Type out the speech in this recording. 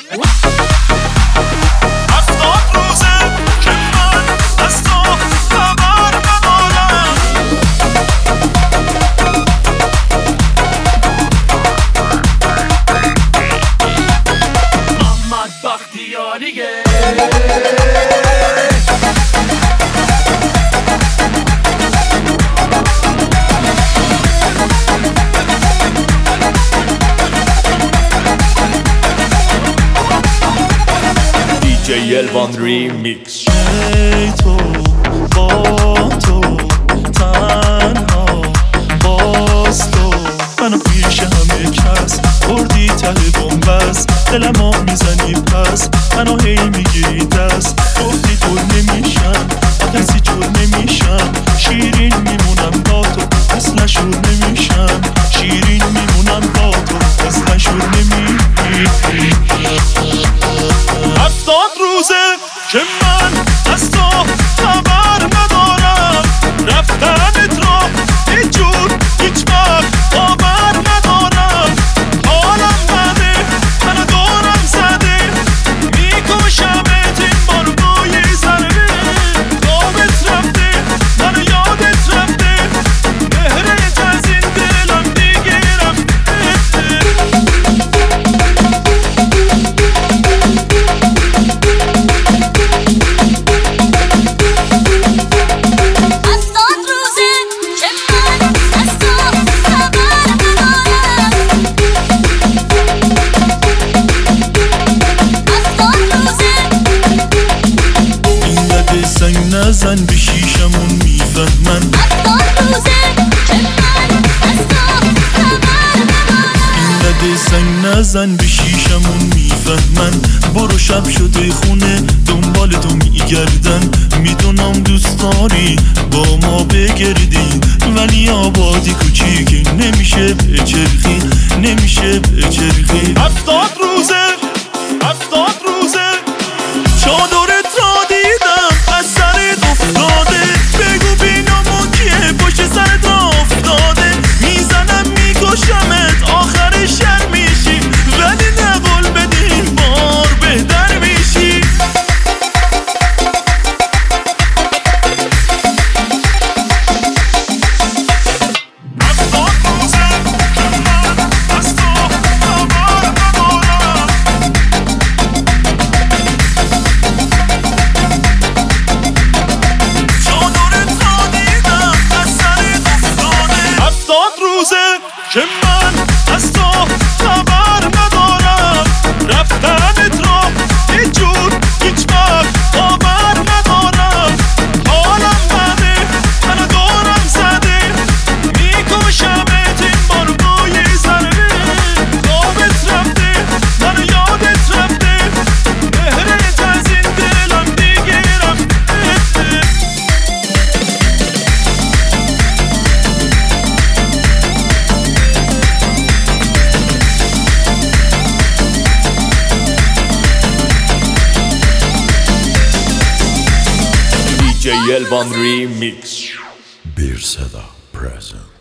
Elvan Remix. ای تو با تو تنها باز تو منو پیش همه کس بردی ته بنبست دلمو میزنی پس منو هی میگیری دست گفتی دور نمیشم کسی جور نمیشم شیرین میمونم با تو مثل شور نمیشم شیرین میمونم با تو مثل شور نمیشم 70 روزه که من از تو خبر ندارم رفتنت رو هیچ جور هیچ وقت باور ندارم حالم بده منو دورم زده میکشمت این بار بوی ضربه خوابت رفته منو یادت رفته مهرت از این دلم دیگه رفته نزن به شیشمون میفهمن 70 روزه که من از تو خبر ندارم این نده سنگ نزن به شیشمون میفهمن برو شب شده خونه دنبال تو میگردن میدونم دوست داری با ما بگردی ولی آبادی کوچیکی نمیشه بچرخی نمیشه بچرخی 70 روزه 70 روزه چادرت را دیدم از سرت افتاده بگو بینامون کیه پشت سرت را افتاده میزنم میکشمت آخر شب میشی ولی نقل بدین بار بهتر میشی که من از تو خبر ندارم رفتنت رو هیچ جور هیچ وقت باور ندارم حالم بده منو دورم زده میکشمت این بار بوی ضربه خوابت رفته منو یادت رفته مهرت از این دلم دیگه رفته DJ Elvan Remix. Bir Seda present.